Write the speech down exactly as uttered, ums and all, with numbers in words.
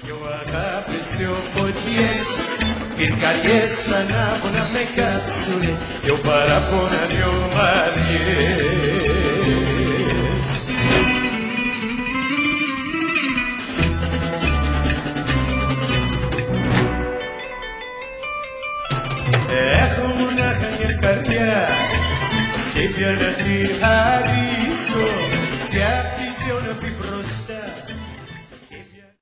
Δυο αγάπες, δυο φωτιές, πυρκαγιές ανάβουν να με κάψουνε, δυο παραπόνα, δυο μαριές. Έχω μονάχα μια καρδιά, σε ποια να την χαρίσω, κι απ' τις δυο να την προτιμήσω.